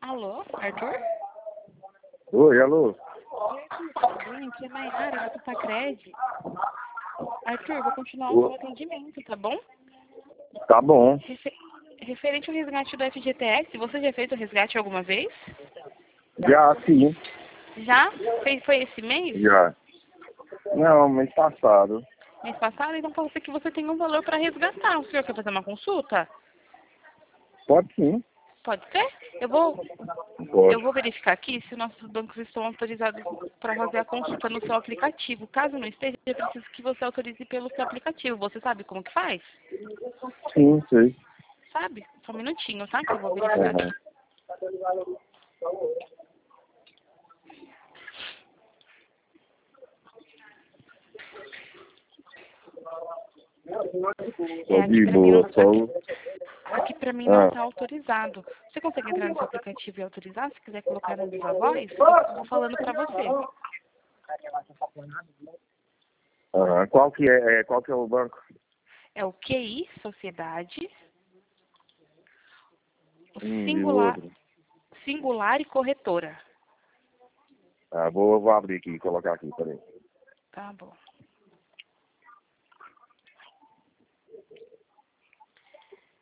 Alô, Arthur? Oi, alô? Oi, Arthur, tudo bem? Aqui é Nayara, da Tutacred. Arthur, vou continuar o seu atendimento, tá bom? Tá bom. Referente ao resgate do FGTS, você já fez o resgate alguma vez? Já, sim. Já? Foi esse mês? Já. Não, mês passado. Mês passado? Então pode ser que você tenha um valor para resgatar. O senhor quer fazer uma consulta? Pode sim. Pode ser? Eu vou Pode. verificar aqui se nossos bancos estão autorizados para fazer a consulta no seu aplicativo. Caso não esteja, eu preciso que você autorize pelo seu aplicativo. Você sabe como que faz? Sim, sei. Sabe? Só um minutinho, tá? Que eu vou verificar aqui. Tô Aqui de pra mim não, boa, só... aqui pra mim não Ah, está autorizado. Você consegue entrar no seu aplicativo e autorizar? Se quiser colocar no Viva Voz, eu vou falando pra você. qual que é o banco? É o QI Sociedade, o E o outro? singular e corretora. Ah, vou abrir aqui e colocar aqui, peraí. Tá bom.